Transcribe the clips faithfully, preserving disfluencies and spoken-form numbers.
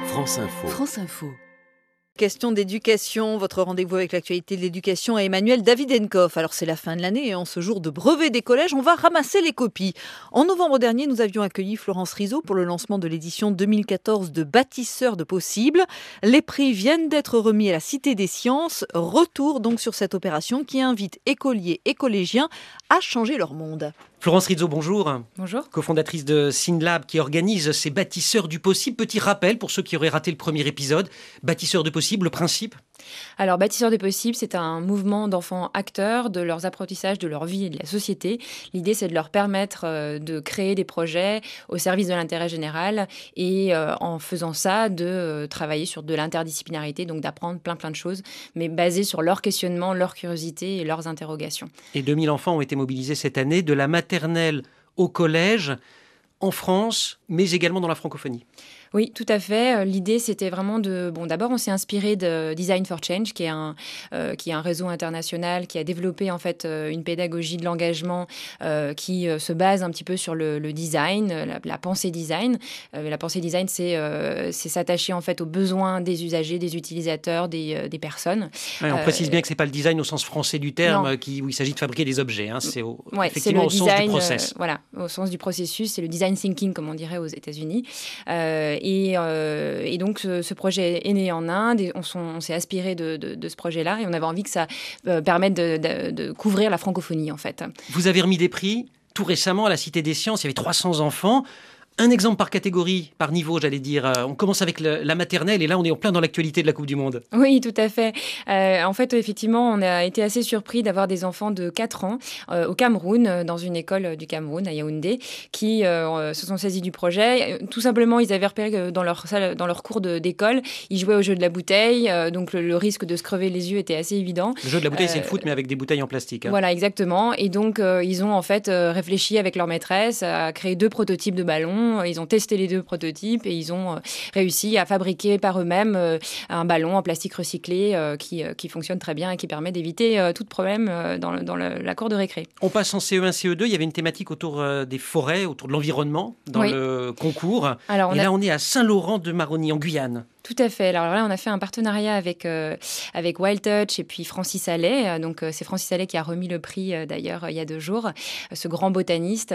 France Info. France Info. Question d'éducation, votre rendez-vous avec l'actualité de l'éducation à Emmanuel Davidenkoff. Alors c'est la fin de l'année et en ce jour de brevet des collèges, on va ramasser les copies. En novembre dernier, nous avions accueilli Florence Rizzo pour le lancement de l'édition deux mille quatorze de Bâtisseurs de possibles. Les prix viennent d'être remis à la Cité des Sciences. Retour donc sur cette opération qui invite écoliers et collégiens à changer leur monde. Florence Rizzo, bonjour. Bonjour. Cofondatrice de SynLab qui organise ces Bâtisseurs du possible. Petit rappel pour ceux qui auraient raté le premier épisode. Bâtisseurs du possible, le principe ? Alors, Bâtisseurs du possible, c'est un mouvement d'enfants acteurs de leurs apprentissages, de leur vie et de la société. L'idée, c'est de leur permettre euh, de créer des projets au service de l'intérêt général et euh, en faisant ça, de euh, travailler sur de l'interdisciplinarité, donc d'apprendre plein plein de choses, mais basé sur leur questionnement, leur curiosité et leurs interrogations. Et deux mille enfants ont été mobilisés cette année, de la maternelle au collège, en France, mais également dans la francophonie. Oui, tout à fait. L'idée, c'était vraiment de... Bon, d'abord, on s'est inspiré de Design for Change, qui est un, euh, qui est un réseau international qui a développé en fait une pédagogie de l'engagement euh, qui euh, se base un petit peu sur le, le design, la, la pensée design. Euh, la pensée design, c'est, euh, c'est s'attacher en fait aux besoins des usagers, des utilisateurs, des, euh, des personnes. Ouais, on euh, précise bien que c'est pas le design au sens français du terme, non. qui, où il s'agit de fabriquer des objets. Hein. C'est au, ouais, effectivement c'est le au design, sens du process. Euh, voilà, au sens du processus. C'est le design thinking, comme on dirait aux États-Unis. Euh, Et, euh, et donc, ce, ce projet est né en Inde et on, son, on s'est aspiré de, de, de ce projet-là et on avait envie que ça euh, permette de, de, de couvrir la francophonie, en fait. Vous avez remis des prix tout récemment à la Cité des Sciences. Il y avait trois cents enfants. Un exemple par catégorie, par niveau, j'allais dire. On commence avec le, la maternelle et là, on est en plein dans l'actualité de la Coupe du Monde. Oui, tout à fait. Euh, en fait, effectivement, on a été assez surpris d'avoir des enfants de quatre ans euh, au Cameroun, dans une école du Cameroun, à Yaoundé, qui euh, se sont saisis du projet. Tout simplement, ils avaient repéré que dans leur salle, dans leur cours de, d'école, ils jouaient au jeu de la bouteille, euh, donc le, le risque de se crever les yeux était assez évident. Le jeu de la bouteille, euh, c'est le foot, mais avec des bouteilles en plastique. Hein. Voilà, exactement. Et donc, euh, ils ont en fait euh, réfléchi avec leur maîtresse à créer deux prototypes de ballons. Ils ont testé les deux prototypes et ils ont euh, réussi à fabriquer par eux-mêmes euh, un ballon en plastique recyclé euh, qui, euh, qui fonctionne très bien et qui permet d'éviter euh, tout problème euh, dans, le, dans le, la cour de récré. On passe en C E un, C E deux. Il y avait une thématique autour euh, des forêts, autour de l'environnement dans oui. le concours. Alors, on et a... là, on est à Saint-Laurent-de-Maroni, en Guyane. Tout à fait. Alors là, on a fait un partenariat avec, euh, avec Wild Touch et puis Francis Allais. Donc, euh, c'est Francis Allais qui a remis le prix, euh, d'ailleurs, euh, il y a deux jours, euh, ce grand botaniste.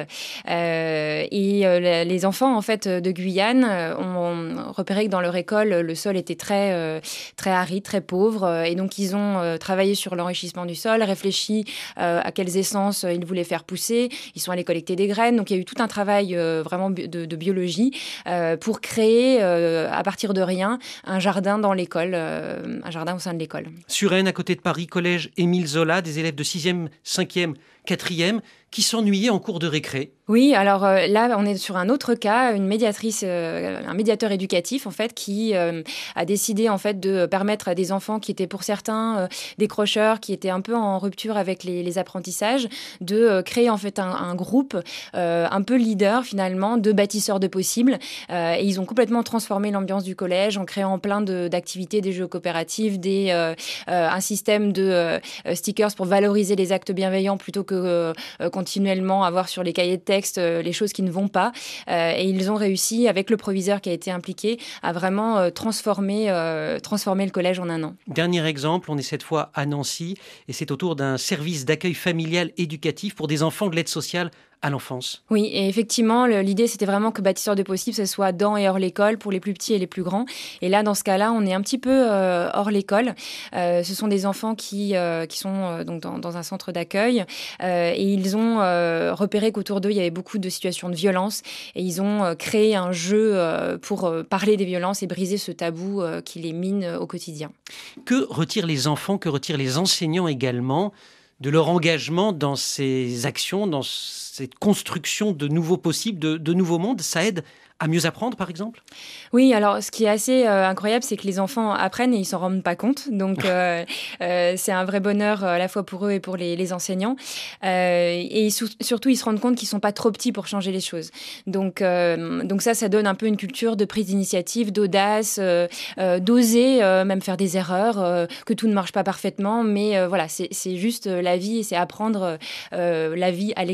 Euh, et euh, les enfants, en fait, de Guyane euh, ont repéré que dans leur école, le sol était très, euh, très aride, très pauvre. Euh, et donc, ils ont euh, travaillé sur l'enrichissement du sol, réfléchi euh, à quelles essences ils voulaient faire pousser. Ils sont allés collecter des graines. Donc, il y a eu tout un travail euh, vraiment de, de biologie euh, pour créer, euh, à partir de rien, un jardin dans l'école, euh, un jardin au sein de l'école. Suresnes, à côté de Paris, collège Émile Zola, des élèves de sixième, cinquième, quatrième qui s'ennuyaient en cours de récré. Oui, alors euh, là, on est sur un autre cas, une médiatrice, euh, un médiateur éducatif, en fait, qui euh, a décidé, en fait, de permettre à des enfants qui étaient, pour certains, euh, décrocheurs, qui étaient un peu en rupture avec les, les apprentissages, de euh, créer, en fait, un, un groupe euh, un peu leader, finalement, de bâtisseurs de possibles. Euh, et ils ont complètement transformé l'ambiance du collège en créant plein de, d'activités, des jeux coopératifs, des, euh, euh, un système de euh, stickers pour valoriser les actes bienveillants plutôt que euh, continuellement avoir sur les cahiers de texte euh, les choses qui ne vont pas. Euh, et ils ont réussi, avec le proviseur qui a été impliqué, à vraiment euh, transformer, euh, transformer le collège en un an. Dernier exemple, on est cette fois à Nancy et c'est autour d'un service d'accueil familial éducatif pour des enfants de l'aide sociale à l'enfance. Oui, et effectivement, le, l'idée, c'était vraiment que Bâtisseurs de possible, ce soit dans et hors l'école, pour les plus petits et les plus grands. Et là, dans ce cas-là, on est un petit peu euh, hors l'école. Euh, ce sont des enfants qui, euh, qui sont euh, donc dans, dans un centre d'accueil. Euh, et ils ont euh, repéré qu'autour d'eux, il y avait beaucoup de situations de violence. Et ils ont euh, créé un jeu euh, pour euh, parler des violences et briser ce tabou euh, qui les mine euh, au quotidien. Que retirent les enfants, que retirent les enseignants également de leur engagement dans ces actions, dans cette construction de nouveaux possibles, de, de nouveaux mondes? Ça aide à mieux apprendre, par exemple? Oui, alors ce qui est assez euh, incroyable, c'est que les enfants apprennent et ils s'en rendent pas compte. Donc, euh, euh, c'est un vrai bonheur à la fois pour eux et pour les, les enseignants. Euh, et sou- surtout, ils se rendent compte qu'ils sont pas trop petits pour changer les choses. Donc, euh, donc ça, ça donne un peu une culture de prise d'initiative, d'audace, euh, euh, d'oser euh, même faire des erreurs, euh, que tout ne marche pas parfaitement. Mais euh, voilà, c'est, c'est juste la vie et c'est apprendre euh, la vie à l'école, quoi,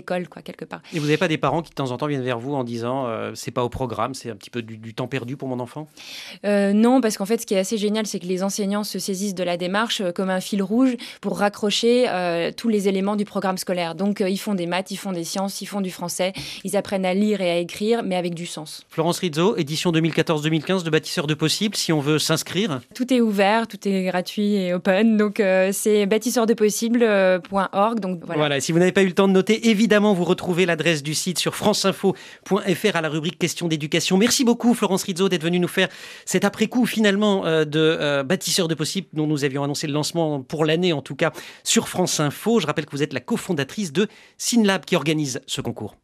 quelque part. Et vous n'avez pas des parents qui de temps en temps viennent vers vous en disant euh, c'est pas au programme, c'est un petit peu du, du temps perdu pour mon enfant? euh, Non, parce qu'en fait, ce qui est assez génial, c'est que les enseignants se saisissent de la démarche euh, comme un fil rouge pour raccrocher euh, tous les éléments du programme scolaire. Donc, euh, ils font des maths, ils font des sciences, ils font du français, ils apprennent à lire et à écrire, mais avec du sens. Florence Rizzo, édition deux mille quatorze deux mille quinze de Bâtisseurs de Possibles, si on veut s'inscrire. Tout est ouvert, tout est gratuit et open, donc euh, c'est bâtisseurs de possibles point org. Donc voilà. Voilà, si vous n'avez pas eu le temps de noter, évidemment, vous retrouvez l'adresse du site sur franceinfo point f r à la rubrique questions d'éducation. Merci beaucoup, Florence Rizzo, d'être venue nous faire cet après-coup, finalement, euh, de euh, Bâtisseurs de Possibles, dont nous avions annoncé le lancement pour l'année, en tout cas, sur France Info. Je rappelle que vous êtes la cofondatrice de SynLab qui organise ce concours.